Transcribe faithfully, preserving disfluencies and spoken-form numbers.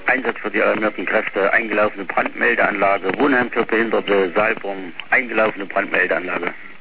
Einsatz für die alarmierten Kräfte, eingelaufene Brandmeldeanlage, Wohnheim für Behinderte, Saalbrumm, eingelaufene Brandmeldeanlage.